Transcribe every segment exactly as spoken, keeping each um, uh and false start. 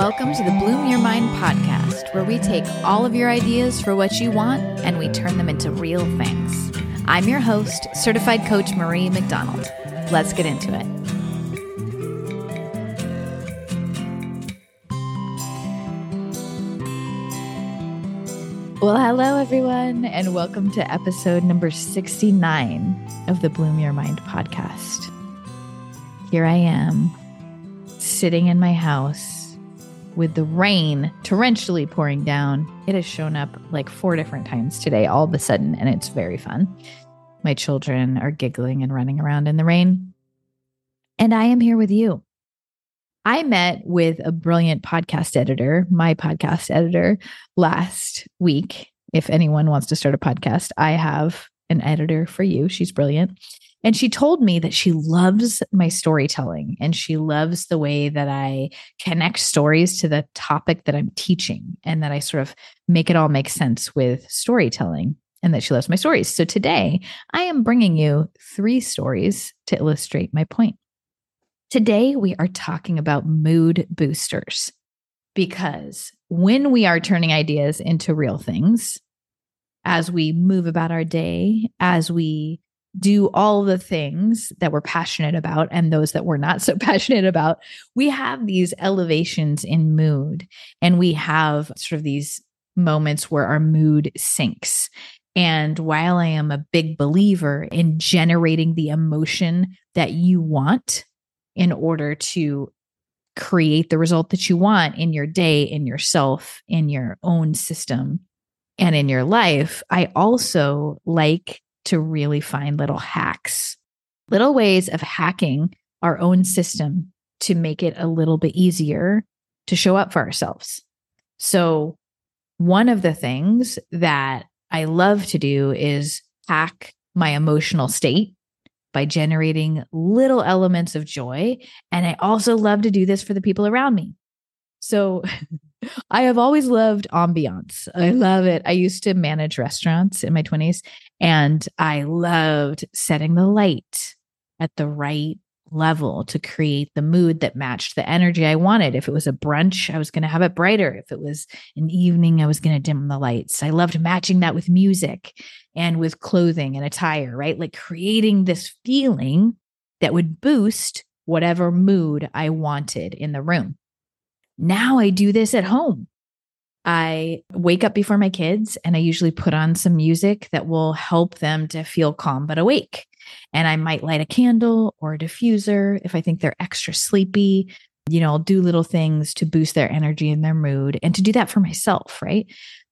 Welcome to the Bloom Your Mind podcast, where we take all of your ideas for what you want and we turn them into real things. I'm your host, certified coach Marie McDonald. Let's get into it. Well, hello, everyone, and welcome to episode number sixty-nine of the Bloom Your Mind podcast. Here I am, sitting in my house with the rain torrentially pouring down. It has shown up like four different times today, all of a sudden, and it's very fun. My children are giggling and running around in the rain. And I am here with you. I met with a brilliant podcast editor, my podcast editor, last week. If anyone wants to start a podcast, I have an editor for you. She's brilliant. And she told me that she loves my storytelling and she loves the way that I connect stories to the topic that I'm teaching and that I sort of make it all make sense with storytelling and that she loves my stories. So today I am bringing you three stories to illustrate my point. Today we are talking about mood boosters because when we are turning ideas into real things, as we move about our day, as we do all the things that we're passionate about and those that we're not so passionate about, we have these elevations in mood and we have sort of these moments where our mood sinks. And while I am a big believer in generating the emotion that you want in order to create the result that you want in your day, in yourself, in your own system, and in your life, I also like to really find little hacks, little ways of hacking our own system to make it a little bit easier to show up for ourselves. So one of the things that I love to do is hack my emotional state by generating little elements of joy. And I also love to do this for the people around me. So I have always loved ambiance. I love it. I used to manage restaurants in my twenties, and I loved setting the light at the right level to create the mood that matched the energy I wanted. If it was a brunch, I was going to have it brighter. If it was an evening, I was going to dim the lights. I loved matching that with music and with clothing and attire, right? Like creating this feeling that would boost whatever mood I wanted in the room. Now I do this at home. I wake up before my kids and I usually put on some music that will help them to feel calm but awake. And I might light a candle or a diffuser if I think they're extra sleepy. You know, I'll do little things to boost their energy and their mood and to do that for myself, right?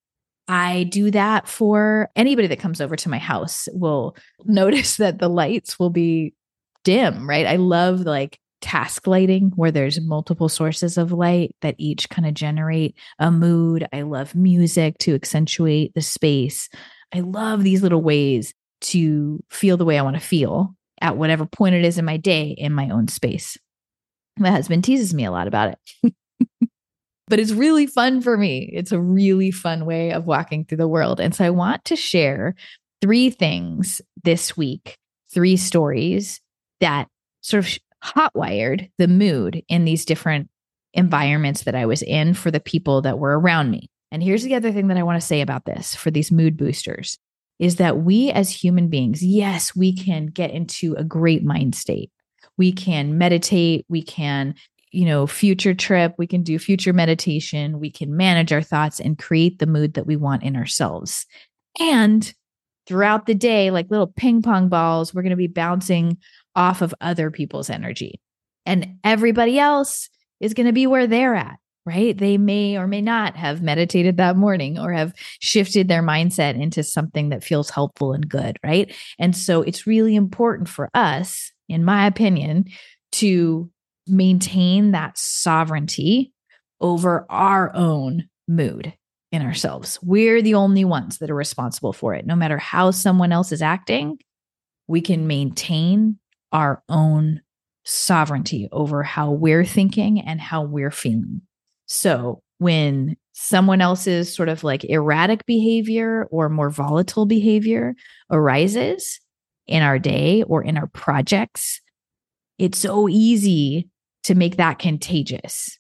I do that for anybody that comes over to my house will notice that the lights will be dim, right? I love like task lighting where there's multiple sources of light that each kind of generate a mood. I love music to accentuate the space. I love these little ways to feel the way I want to feel at whatever point it is in my day in my own space. My husband teases me a lot about it, but it's really fun for me. It's a really fun way of walking through the world. And so I want to share three things this week, three stories that sort of hotwired the mood in these different environments that I was in for the people that were around me. And here's the other thing that I want to say about this for these mood boosters is that we as human beings, yes, we can get into a great mind state. We can meditate. We can, you know, future trip. We can do future meditation. We can manage our thoughts and create the mood that we want in ourselves. And throughout the day, like little ping pong balls, we're going to be bouncing off of other people's energy. And everybody else is going to be where they're at, right? They may or may not have meditated that morning or have shifted their mindset into something that feels helpful and good, right? And so it's really important for us, in my opinion, to maintain that sovereignty over our own mood in ourselves. We're the only ones that are responsible for it. No matter how someone else is acting, we can maintain our own sovereignty over how we're thinking and how we're feeling. So when someone else's sort of like erratic behavior or more volatile behavior arises in our day or in our projects, it's so easy to make that contagious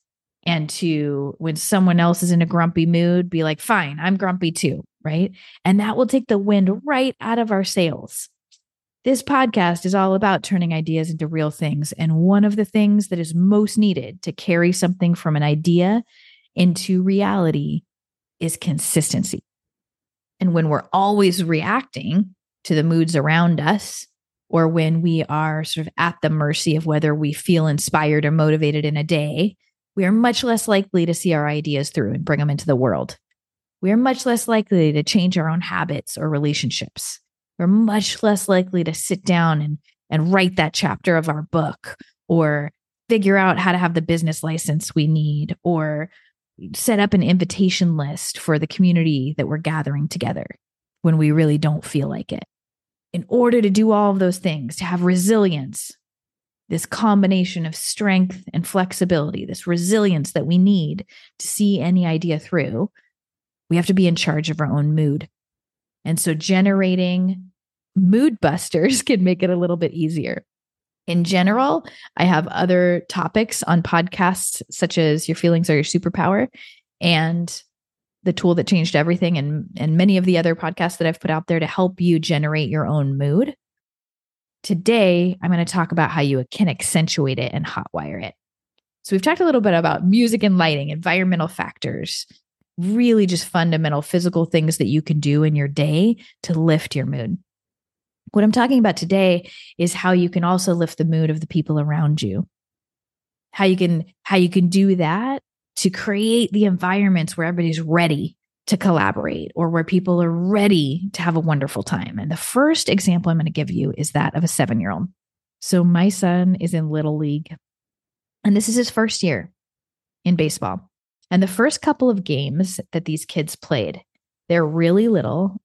and to, when someone else is in a grumpy mood, be like, fine, I'm grumpy too, right? And that will take the wind right out of our sails. This podcast is all about turning ideas into real things. And one of the things that is most needed to carry something from an idea into reality is consistency. And when we're always reacting to the moods around us, or when we are sort of at the mercy of whether we feel inspired or motivated in a day, we are much less likely to see our ideas through and bring them into the world. We are much less likely to change our own habits or relationships. We're much less likely to sit down and, and write that chapter of our book, or figure out how to have the business license we need, or set up an invitation list for the community that we're gathering together when we really don't feel like it. In order to do all of those things, to have resilience, this combination of strength and flexibility, this resilience that we need to see any idea through, we have to be in charge of our own mood. And so generating mood busters can make it a little bit easier. In general, I have other topics on podcasts, such as Your Feelings Are Your Superpower and The Tool That Changed Everything, and, and many of the other podcasts that I've put out there to help you generate your own mood. Today, I'm going to talk about how you can accentuate it and hotwire it. So we've talked a little bit about music and lighting, environmental factors, really just fundamental physical things that you can do in your day to lift your mood. What I'm talking about today is how you can also lift the mood of the people around you. How you can, how you can do that to create the environments where everybody's ready to collaborate, or where people are ready to have a wonderful time. And the first example I'm going to give you is that of a seven-year-old. So my son is in Little League, and this is his first year in baseball. And the first couple of games that these kids played, they're really little.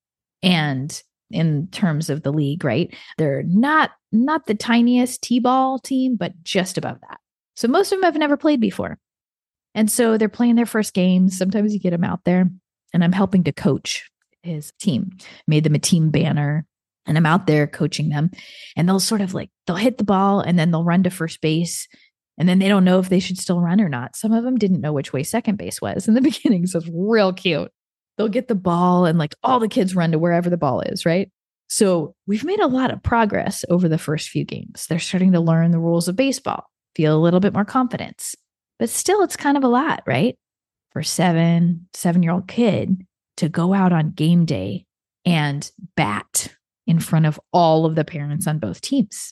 And in terms of the league, right, they're not, not the tiniest T-ball team, but just above that. So most of them have never played before. And so they're playing their first games. Sometimes you get them out there, and I'm helping to coach his team. Made them a team banner, and I'm out there coaching them. And they'll sort of like, they'll hit the ball and then they'll run to first base. And then they don't know if they should still run or not. Some of them didn't know which way second base was in the beginning. So it's real cute. They'll get the ball and like all the kids run to wherever the ball is, right? So we've made a lot of progress over the first few games. They're starting to learn the rules of baseball, feel a little bit more confidence. But still, it's kind of a lot, right? For a seven, seven-year-old kid to go out on game day and bat in front of all of the parents on both teams.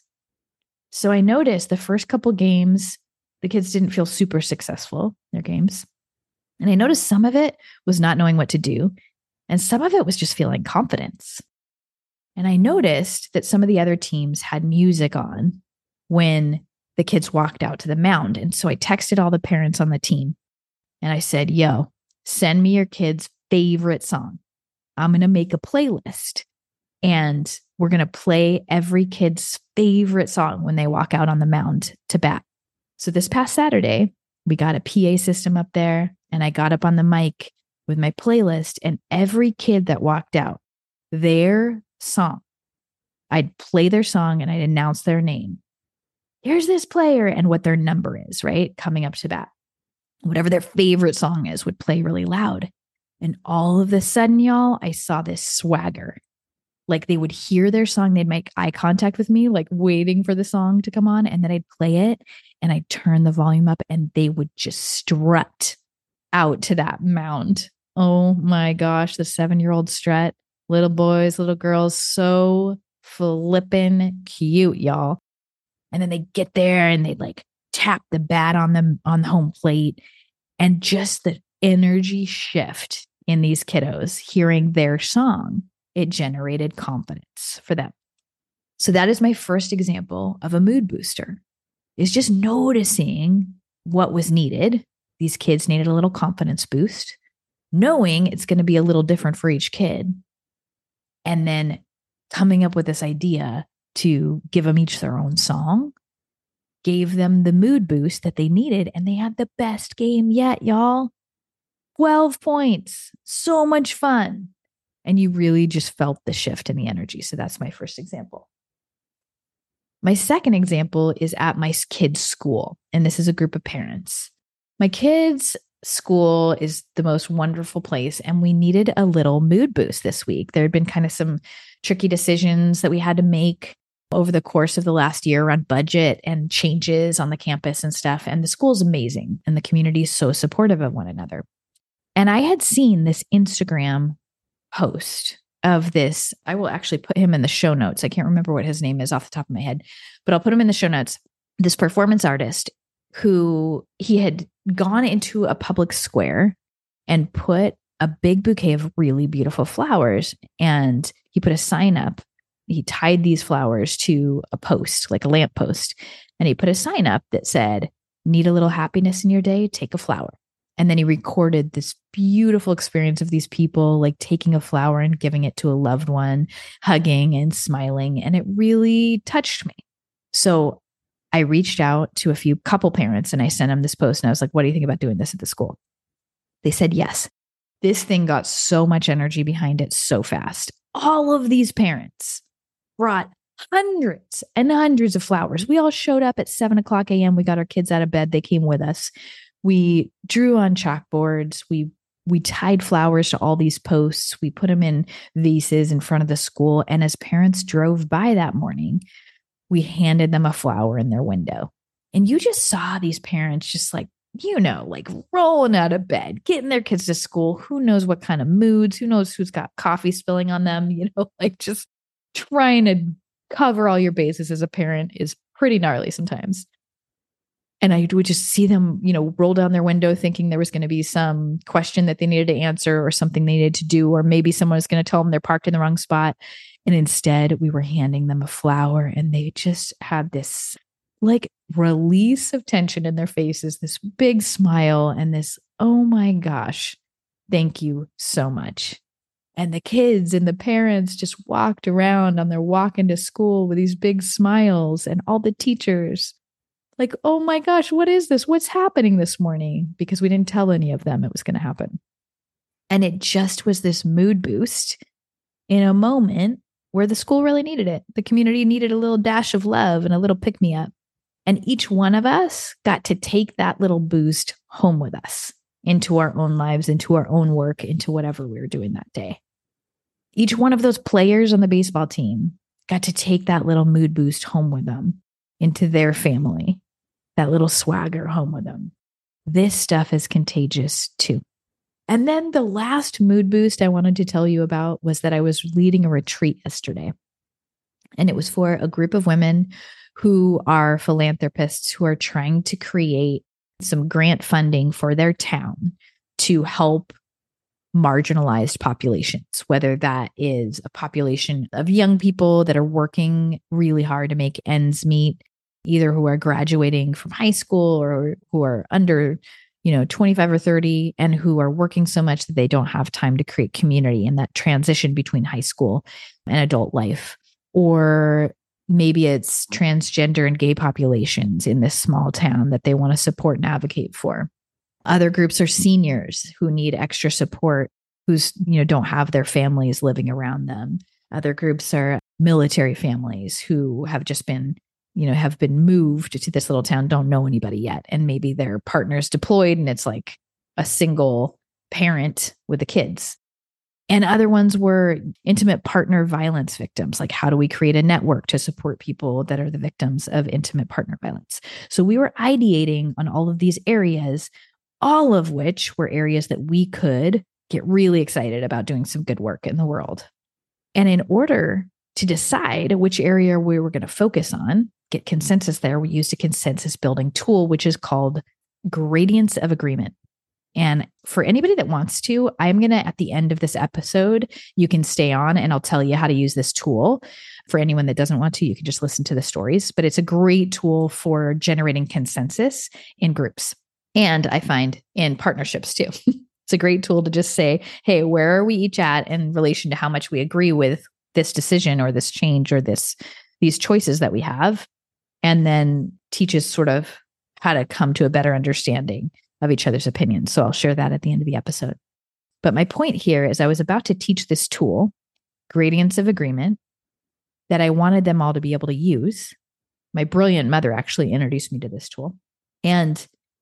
So I noticed the first couple games, the kids didn't feel super successful in their games. And I noticed some of it was not knowing what to do. And some of it was just feeling confidence. And I noticed that some of the other teams had music on when the kids walked out to the mound. And so I texted all the parents on the team and I said, yo, send me your kid's favorite song. I'm going to make a playlist and we're going to play every kid's favorite song when they walk out on the mound to bat. So this past Saturday, we got a P A system up there and I got up on the mic with my playlist, and every kid that walked out, their song, I'd play their song and I'd announce their name. Here's this player and what their number is, right? Coming up to bat. Whatever their favorite song is would play really loud. And all of a sudden, y'all, I saw this swagger. Like they would hear their song, they'd make eye contact with me, like waiting for the song to come on. And then I'd play it and I'd turn the volume up and they would just strut out to that mound. Oh my gosh, the seven-year-old strut. Little boys, little girls, so flippin' cute, y'all. And then they get there and they'd like tap the bat on them on the home plate. And just the energy shift in these kiddos hearing their song, it generated confidence for them. So that is my first example of a mood booster, is just noticing what was needed. These kids needed a little confidence boost, knowing it's going to be a little different for each kid. And then coming up with this idea to give them each their own song, gave them the mood boost that they needed. And they had the best game yet, y'all. twelve points. So much fun. And you really just felt the shift in the energy. So that's my first example. My second example is at my kid's school. And this is a group of parents. My kids' school is the most wonderful place, and we needed a little mood boost this week. There had been kind of some tricky decisions that we had to make over the course of the last year around budget and changes on the campus and stuff. And the school's amazing, and the community is so supportive of one another. And I had seen this Instagram post of this. I will actually put him in the show notes. I can't remember what his name is off the top of my head, but I'll put him in the show notes. This performance artist who he had gone into a public square and put a big bouquet of really beautiful flowers. And he put a sign up. He tied these flowers to a post, like a lamp post. And he put a sign up that said, "Need a little happiness in your day? Take a flower." And then he recorded this beautiful experience of these people like taking a flower and giving it to a loved one, hugging and smiling. And it really touched me. So I reached out to a few couple parents and I sent them this post. And I was like, "What do you think about doing this at the school?" They said yes. This thing got so much energy behind it so fast. All of these parents brought hundreds and hundreds of flowers. We all showed up at seven o'clock a.m. We got our kids out of bed. They came with us. We drew on chalkboards. We we tied flowers to all these posts. We put them in vases in front of the school. And as parents drove by that morning, we handed them a flower in their window. And you just saw these parents just like, you know, like rolling out of bed, getting their kids to school. Who knows what kind of moods? Who knows who's got coffee spilling on them? You know, like just trying to cover all your bases as a parent is pretty gnarly sometimes. And I would just see them, you know, roll down their window thinking there was going to be some question that they needed to answer or something they needed to do, or maybe someone was going to tell them they're parked in the wrong spot. And instead we were handing them a flower, and they just had this like release of tension in their faces, this big smile and this, "Oh my gosh, thank you so much." And the kids and the parents just walked around on their walk into school with these big smiles, and all the teachers like, "Oh my gosh, what is this? What's happening this morning?" Because we didn't tell any of them it was going to happen. And it just was this mood boost in a moment where the school really needed it. The community needed a little dash of love and a little pick me up. And each one of us got to take that little boost home with us into our own lives, into our own work, into whatever we were doing that day. Each one of those players on the baseball team got to take that little mood boost home with them into their family, that little swagger home with them. This stuff is contagious too. And then the last mood boost I wanted to tell you about was that I was leading a retreat yesterday. And it was for a group of women who are philanthropists who are trying to create some grant funding for their town to help marginalized populations, whether that is a population of young people that are working really hard to make ends meet, either who are graduating from high school or who are under, you know, twenty-five or thirty and who are working so much that they don't have time to create community in that transition between high school and adult life. Or maybe it's transgender and gay populations in this small town that they want to support and advocate for. Other groups are seniors who need extra support, who's, you know, don't have their families living around them. Other groups are military families who have just been, you know, have been moved to this little town, don't know anybody yet. And maybe their partner's deployed and it's like a single parent with the kids. And other ones were intimate partner violence victims. Like, how do we create a network to support people that are the victims of intimate partner violence? So we were ideating on all of these areas, all of which were areas that we could get really excited about doing some good work in the world. And in order to decide which area we were going to focus on, get consensus there, we used a consensus building tool, which is called Gradients of Agreement. And for anybody that wants to, I'm going to, at the end of this episode, you can stay on and I'll tell you how to use this tool. For anyone that doesn't want to, you can just listen to the stories, but it's a great tool for generating consensus in groups. And I find in partnerships too. It's a great tool to just say, hey, where are we each at in relation to how much we agree with this decision or this change or this, these choices that we have, and then teaches sort of how to come to a better understanding of each other's opinions. So I'll share that at the end of the episode. But my point here is I was about to teach this tool, Gradients of Agreement, that I wanted them all to be able to use. My brilliant mother actually introduced me to this tool. And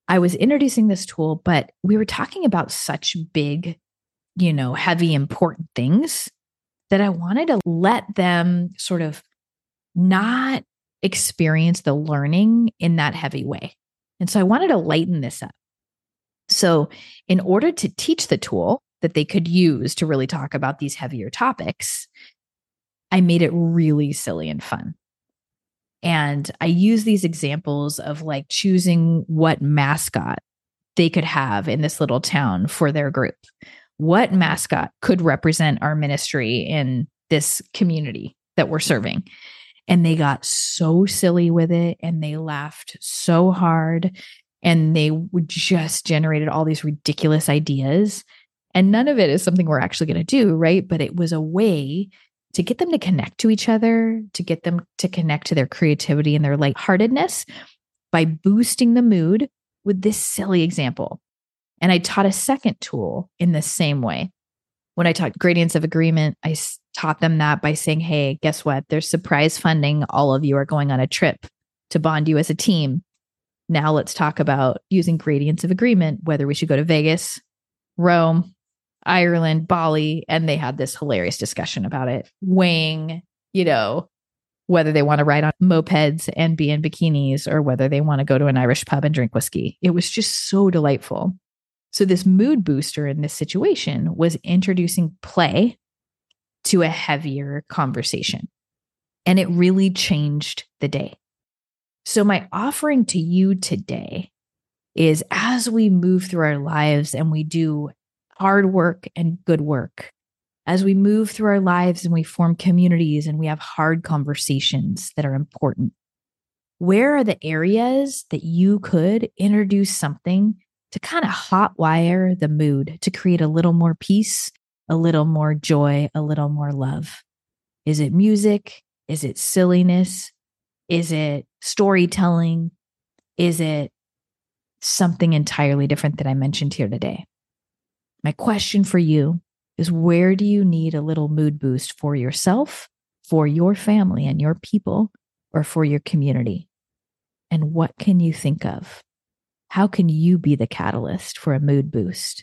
I was introducing this tool, but we were talking about such big, you know, heavy, important things that I wanted to let them sort of not experience the learning in that heavy way. And so I wanted to lighten this up. So in order to teach the tool that they could use to really talk about these heavier topics, I made it really silly and fun. And I use these examples of like choosing what mascot they could have in this little town for their group. What mascot could represent our ministry in this community that we're serving? And they got so silly with it and they laughed so hard and they just generated all these ridiculous ideas. And none of it is something we're actually going to do, right? But it was a way to get them to connect to each other, to get them to connect to their creativity and their lightheartedness by boosting the mood with this silly example. And I taught a second tool in the same way. When I taught gradients of agreement, I taught them that by saying, hey, guess what? There's surprise funding. All of you are going on a trip to bond you as a team. Now let's talk about using gradients of agreement, whether we should go to Vegas, Rome, Ireland, Bali. And they had this hilarious discussion about it, weighing, you know, whether they want to ride on mopeds and be in bikinis or whether they want to go to an Irish pub and drink whiskey. It was just so delightful. So this mood booster in this situation was introducing play to a heavier conversation. And it really changed the day. So my offering to you today is as we move through our lives and we do hard work and good work, as we move through our lives and we form communities and we have hard conversations that are important, where are the areas that you could introduce something to kind of hotwire the mood to create a little more peace, a little more joy, a little more love? Is it music? Is it silliness? Is it storytelling? Is it something entirely different that I mentioned here today? My question for you is, where do you need a little mood boost for yourself, for your family and your people, or for your community? And what can you think of? How can you be the catalyst for a mood boost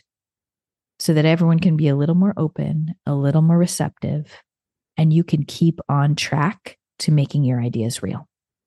so that everyone can be a little more open, a little more receptive, and you can keep on track to making your ideas real?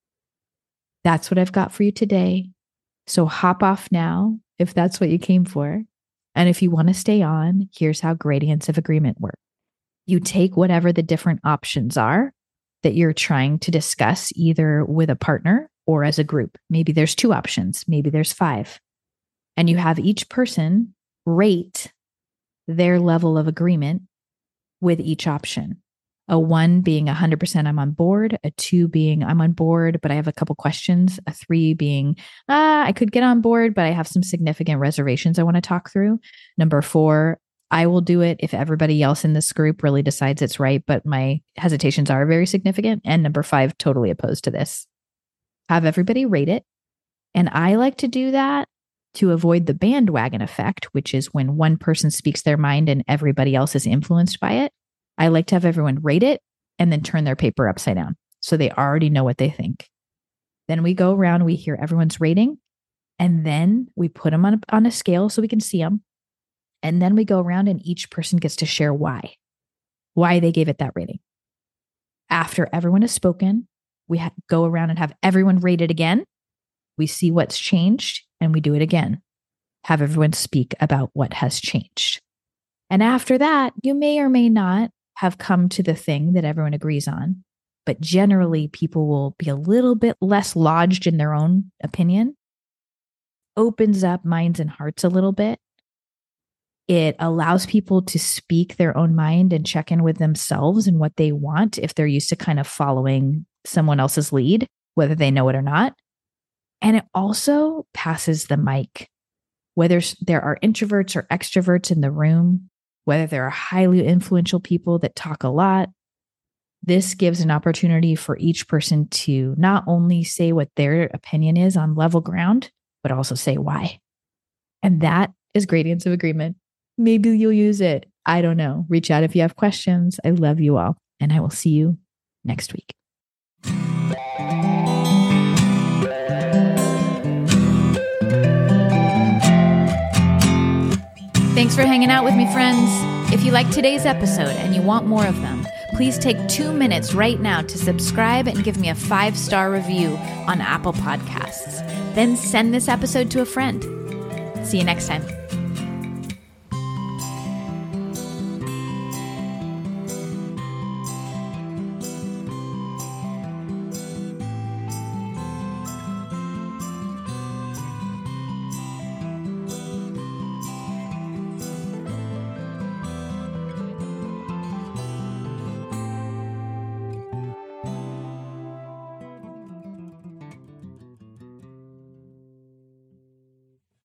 That's what I've got for you today. So hop off now if that's what you came for. And if you want to stay on, here's how gradients of agreement work. You take whatever the different options are that you're trying to discuss, either with a partner or as a group. Maybe there's two options, maybe there's five. And you have each person rate their level of agreement with each option. A one being one hundred percent I'm on board, a two being I'm on board, but I have a couple questions, a three being, ah, I could get on board, but I have some significant reservations I want to talk through. Number four, I will do it if everybody else in this group really decides it's right, but my hesitations are very significant. And number five, totally opposed to this. Have everybody rate it. And I like to do that to avoid the bandwagon effect, which is when one person speaks their mind and everybody else is influenced by it. I like to have everyone rate it and then turn their paper upside down so they already know what they think. Then we go around, we hear everyone's rating, and then we put them on a, on a scale so we can see them. And then we go around and each person gets to share why, why they gave it that rating. After everyone has spoken, we ha- go around and have everyone rate it again. We see what's changed and we do it again. Have everyone speak about what has changed. And after that, you may or may not have come to the thing that everyone agrees on, but generally people will be a little bit less lodged in their own opinion. Opens up minds and hearts a little bit. It allows people to speak their own mind and check in with themselves and what they want if they're used to kind of following someone else's lead, whether they know it or not. And it also passes the mic. Whether there are introverts or extroverts in the room, whether there are highly influential people that talk a lot, this gives an opportunity for each person to not only say what their opinion is on level ground, but also say why. And that is gradients of agreement. Maybe you'll use it. I don't know. Reach out if you have questions. I love you all, and I will see you next week. Thanks for hanging out with me, friends. If you like today's episode and you want more of them, please take two minutes right now to subscribe and give me a five-star review on Apple Podcasts. Then send this episode to a friend. See you next time.